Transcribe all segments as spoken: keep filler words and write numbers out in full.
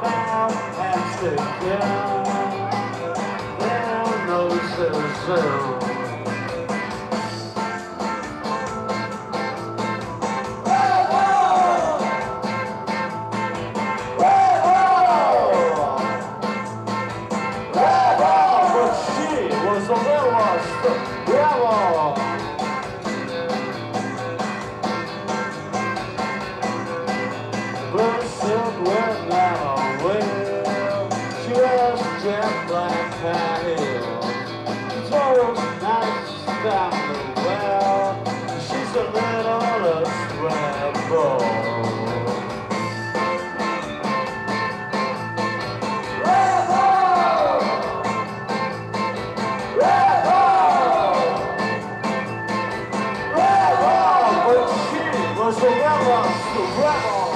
smile and stick down. Down noses. So there was the devil. Blue silk with now well. She wears jet black high heels. She throws nice down the well. She's a little rebel. So rebel, so rebel.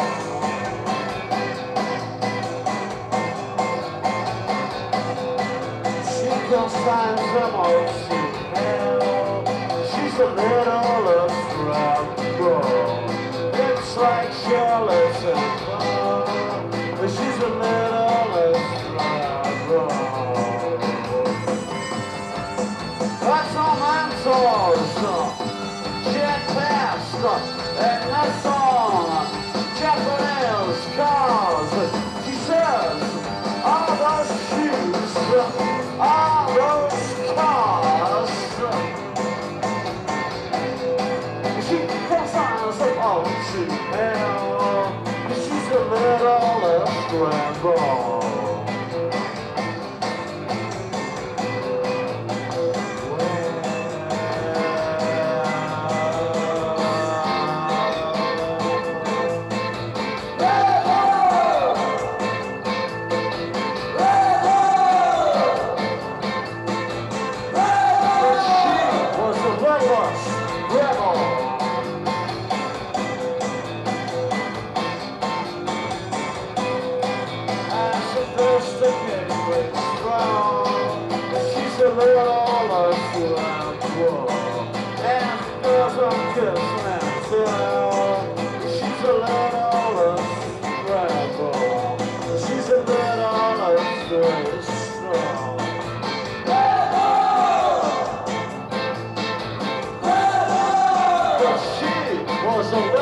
She consigns them all to hell. She's a little rebel. It's like jealous and fun. She's a little rebel. That's all mentors. Jet past. And that's on Japanese cars. She says, all those shoes, all those cars. She comes on so all to hell. She's a little scramble. She's a little scramble, and doesn't kiss and tell. She's a little scramble. She's a little strong. But she was a